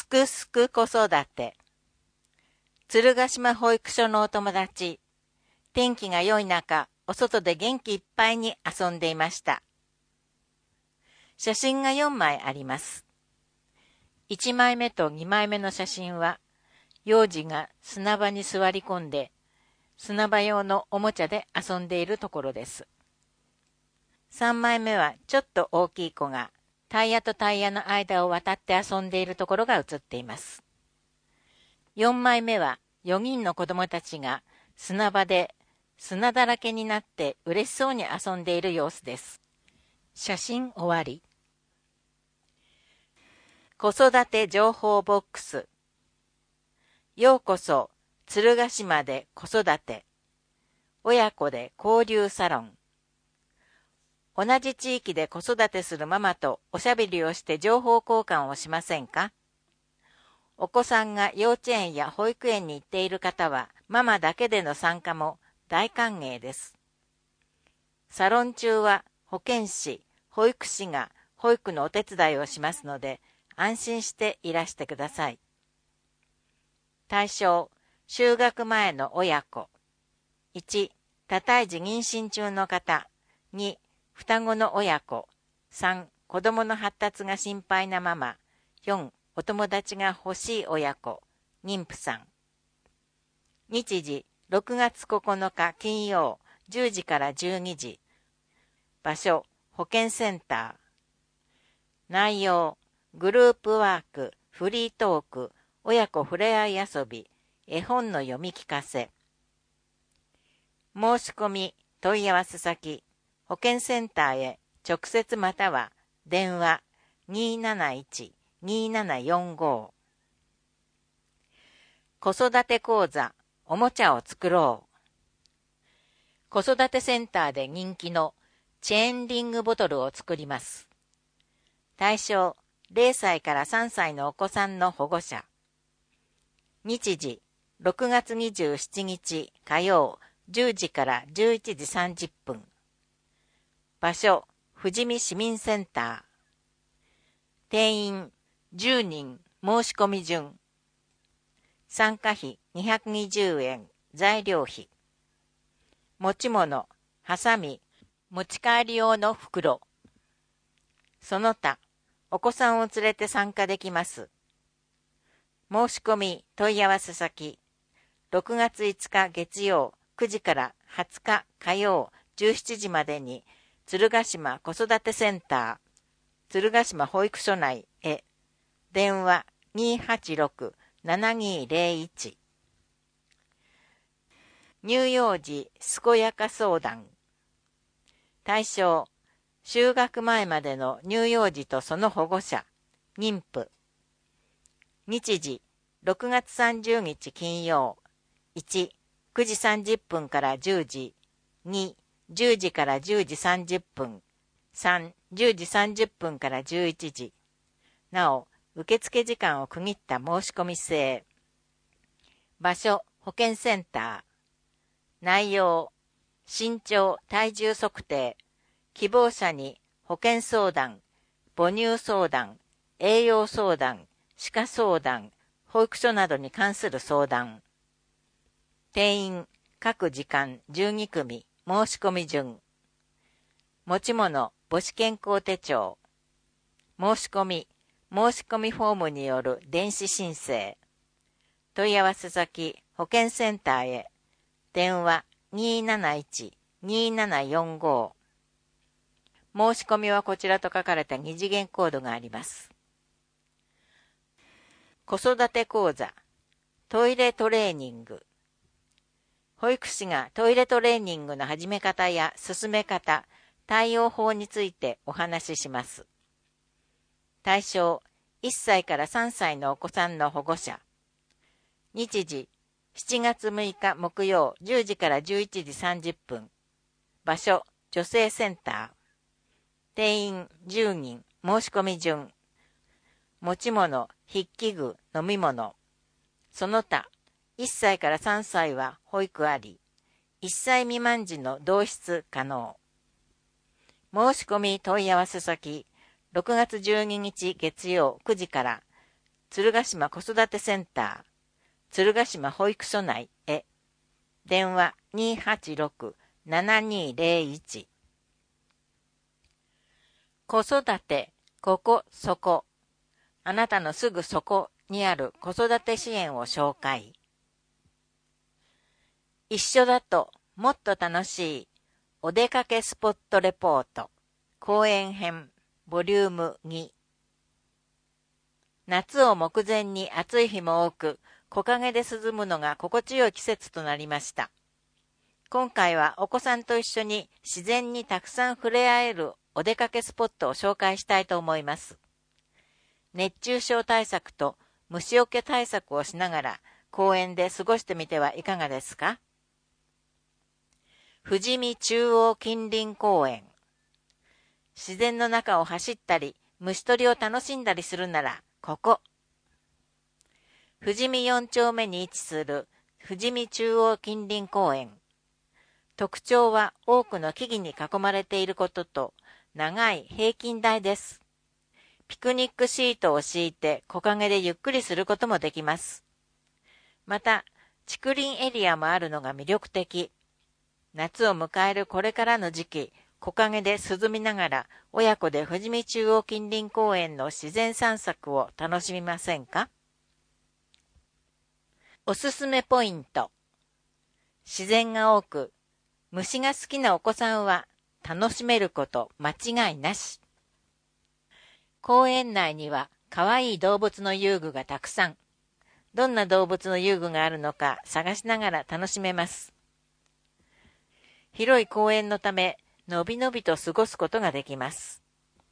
くすく子育て。鶴ヶ島保育所のお友達。天気が良い中、お外で元気いっぱいに遊んでいました。写真が4枚あります。1枚目と2枚目の写真は、幼児が砂場に座り込んで、砂場用のおもちゃで遊んでいるところです。3枚目はちょっと大きい子が、タイヤとタイヤの間を渡って遊んでいるところが写っています。4枚目は4人の子供たちが砂場で砂だらけになって嬉しそうに遊んでいる様子です。写真終わり。子育て情報ボックス。ようこそ鶴ヶ島で子育て。親子で交流サロン。同じ地域で子育てするママとおしゃべりをして情報交換をしませんか？お子さんが幼稚園や保育園に行っている方は、ママだけでの参加も大歓迎です。サロン中は保健師、保育士が保育のお手伝いをしますので、安心していらしてください。対象、就学前の親子。1、多胎児妊娠中の方。2、双子の親子。3、子供の発達が心配なママ。4、お友達が欲しい親子。妊婦さん。日時、6月9日金曜、10時から12時。場所、保健センター。内容、グループワーク、フリートーク、親子ふれあい遊び、絵本の読み聞かせ。申し込み、問い合わせ先、保健センターへ直接または電話 271-2745。子育て講座、おもちゃを作ろう。子育てセンターで人気のチェーンリングボトルを作ります。対象、0歳から3歳のお子さんの保護者。日時、6月27日火曜、10時から11時30分。場所、富士見市民センター。定員、10人、申し込み順。参加費220円、材料費。持ち物、ハサミ、持ち帰り用の袋。その他、お子さんを連れて参加できます。申し込み、問い合わせ先。6月5日月曜9時から20日火曜17時までに鶴ヶ島子育てセンター、鶴ヶ島保育所内へ。電話 286-7201。乳幼児健やか相談。対象、就学前までの乳幼児とその保護者、妊婦。日時、6月30日金曜。1、9時30分から10時。2、10時から10時30分。3、10時30分から11時。なお、受付時間を区切った申し込み制。場所、保健センター。内容、身長、体重測定。希望者に保健相談、母乳相談、栄養相談、歯科相談、保育所などに関する相談。定員、各時間12組、申し込み順。持ち物、母子健康手帳。申し込みフォームによる電子申請。問い合わせ先、保健センターへ。電話 271-2745。申し込みはこちらと書かれた2次元コードがあります。子育て講座、トイレトレーニング。保育士がトイレトレーニングの始め方や進め方、対応法についてお話しします。対象、1歳から3歳のお子さんの保護者。日時、7月6日木曜10時から11時30分。場所、女性センター。定員10人、申し込み順。持ち物、筆記具、飲み物。その他、1歳から3歳は保育あり。1歳未満時の同室可能。申し込み問い合わせ先、6月12日月曜9時から鶴ヶ島子育てセンター、鶴ヶ島保育所内へ。電話286-7201。子育て、ここ、そこ。あなたのすぐそこにある子育て支援を紹介。一緒だともっと楽しいお出かけスポットレポート公園編ボリューム2。夏を目前に暑い日も多く、木陰で涼むのが心地よい季節となりました。今回はお子さんと一緒に自然にたくさん触れ合えるお出かけスポットを紹介したいと思います。熱中症対策と虫除け対策をしながら公園で過ごしてみてはいかがですか？富士見中央近隣公園。自然の中を走ったり、虫取りを楽しんだりするなら、ここ。富士見4丁目に位置する富士見中央近隣公園。特徴は多くの木々に囲まれていることと、長い平均台です。ピクニックシートを敷いて木陰でゆっくりすることもできます。また、竹林エリアもあるのが魅力的。夏を迎えるこれからの時期、木陰で涼みながら親子で富士見中央近隣公園の自然散策を楽しみませんか？おすすめポイント。自然が多く、虫が好きなお子さんは楽しめること間違いなし。公園内には可愛い動物の遊具がたくさん。どんな動物の遊具があるのか探しながら楽しめます。広い公園のため、のびのびと過ごすことができます。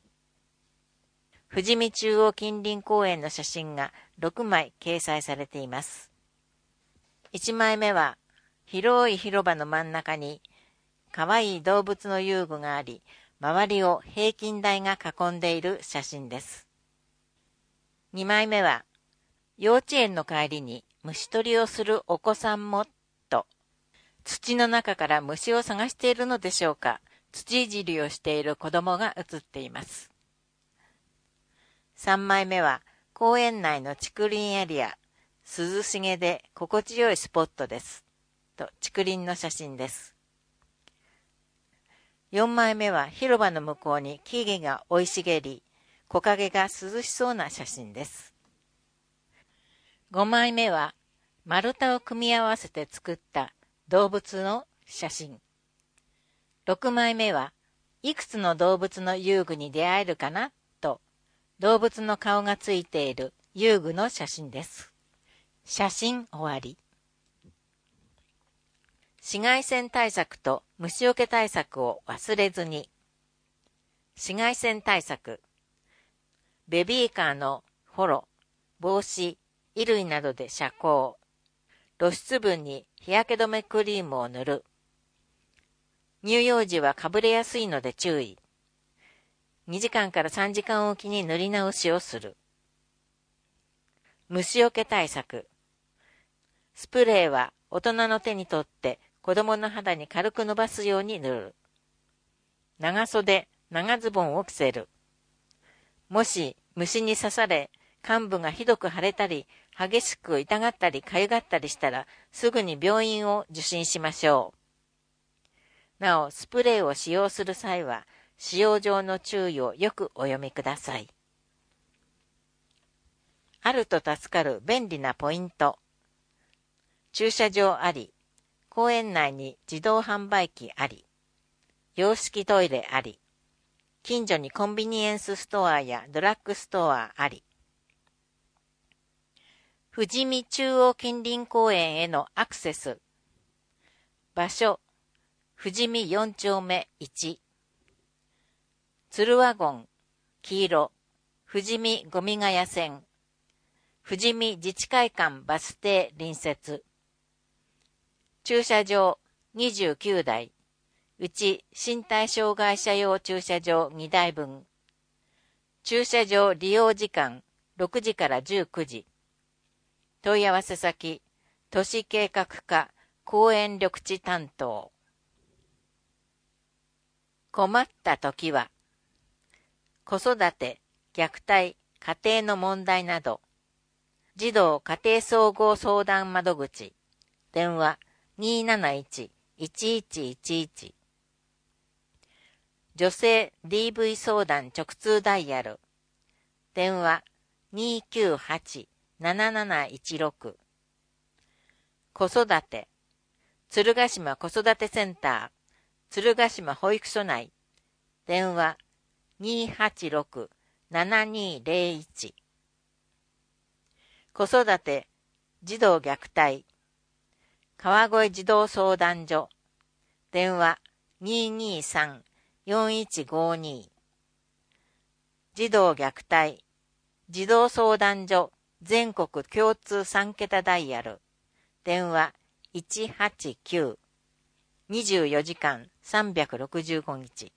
富士見中央近隣公園の写真が6枚掲載されています。1枚目は、広い広場の真ん中に、かわいい動物の遊具があり、周りを平均台が囲んでいる写真です。2枚目は、幼稚園の帰りに虫取りをするお子さんも、と、土の中から虫を探しているのでしょうか、土いじりをしている子供が写っています。3枚目は、公園内の竹林エリア、涼しげで心地よいスポットです。と、竹林の写真です。4枚目は広場の向こうに木々が生い茂り、木陰が涼しそうな写真です。5枚目は丸太を組み合わせて作った動物の写真。6枚目はいくつの動物の遊具に出会えるかなと動物の顔がついている遊具の写真です。写真終わり。紫外線対策と虫除け対策を忘れずに。紫外線対策。ベビーカーのフォロー、帽子、衣類などで遮光。露出部に日焼け止めクリームを塗る。乳幼児はかぶれやすいので注意。2時間から3時間おきに塗り直しをする。虫除け対策。スプレーは大人の手に取って子供の肌に軽く伸ばすように塗る。長袖、長ズボンを着せる。もし虫に刺され、患部がひどく腫れたり、激しく痛がったりかゆがったりしたら、すぐに病院を受診しましょう。なお、スプレーを使用する際は、使用上の注意をよくお読みください。あると助かる便利なポイント。駐車場あり、公園内に自動販売機あり、洋式トイレあり、近所にコンビニエンスストアやドラッグストアあり。富士見中央近隣公園へのアクセス。場所、富士見4丁目1。鶴ワゴン、黄色、富士見ゴミヶ谷線。富士見自治会館バス停隣接。駐車場29台。うち身体障害者用駐車場2台分。駐車場利用時間6時から19時。問い合わせ先、都市計画課公園緑地担当。困った時は、子育て、虐待、家庭の問題など、 児童家庭総合相談窓口、電話 271-1111。女性 DV 相談直通ダイヤル、電話 298-7716。子育て、鶴ヶ島子育てセンター、鶴ヶ島保育所内、電話 286-7201。子育て、児童虐待、川越児童相談所、電話 223-4152。児童虐待、児童相談所全国共通3桁ダイヤル、電話189。24時間365日。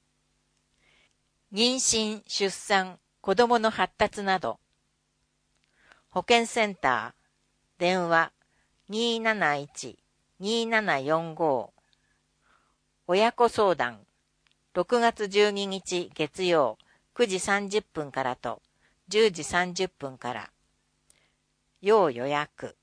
妊娠、出産、子供の発達など。保健センター、電話 271-2745。親子相談、6月12日月曜9時30分からと10時30分から。要予約。